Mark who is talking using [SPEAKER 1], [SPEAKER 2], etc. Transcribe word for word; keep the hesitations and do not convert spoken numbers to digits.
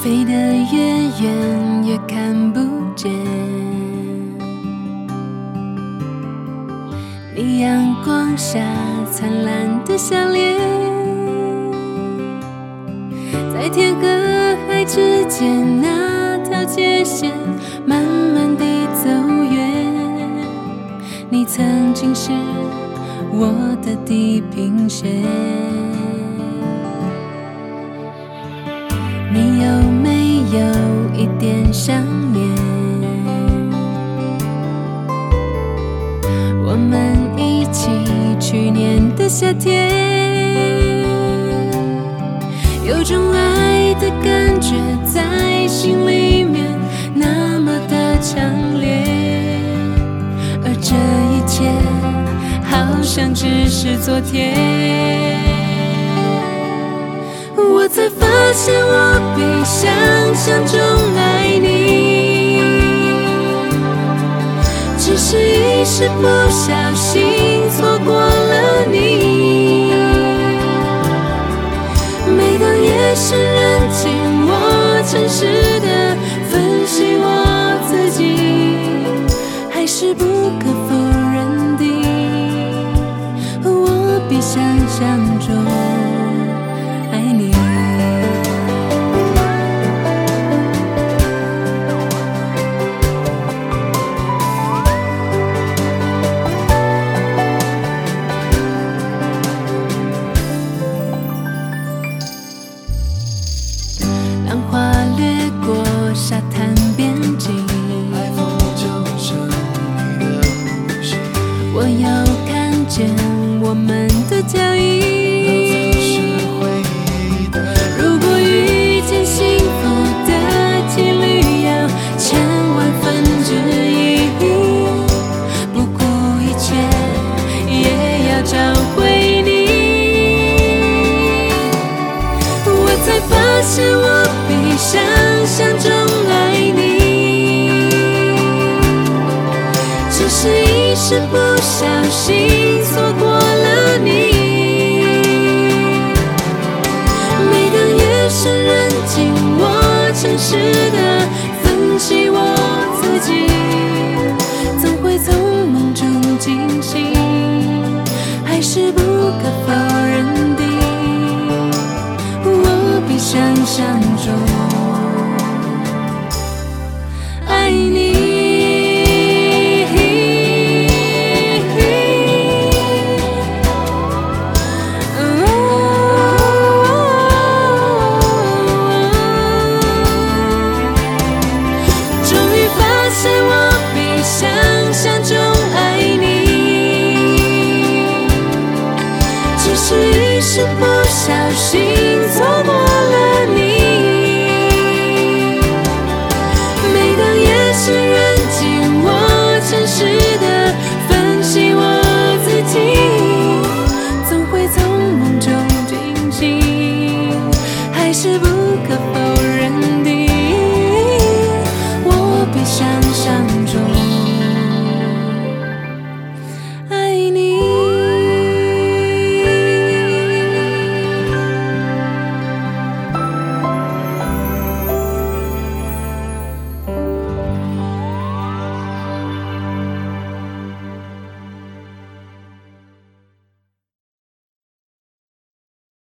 [SPEAKER 1] 飞得越远越看不见你阳光下灿烂的笑脸，在天和海之间那条界线慢慢地走远，你曾经是我的地平线。你有没有一点想念？我们一起去年的夏天，有种爱的感觉在心里面那么的强烈，而这一切好像只是昨天。我才发现我比想象中爱你，只是一时不小心错过了你。每当夜深人静，我诚实的分析我自己，还是不可否认的，我比想象中爱你。浪花掠过沙滩边境，
[SPEAKER 2] 海风就成你的呼吸，
[SPEAKER 1] 我又看见我们的脚印。如果遇见幸福的几率有千万分之一，不顾一切也要找回你。我才发现我比想象中爱你，只是一时不小心错过了你。每当夜深人静，我诚实的分析我自己，总会从梦中惊醒，还是不可否认的，我比想象中爱你。终于发现我比想象中爱你，只是一时不小心错过了你。每当夜深人静，我诚实的分析我自己，总会从梦中惊醒，还是不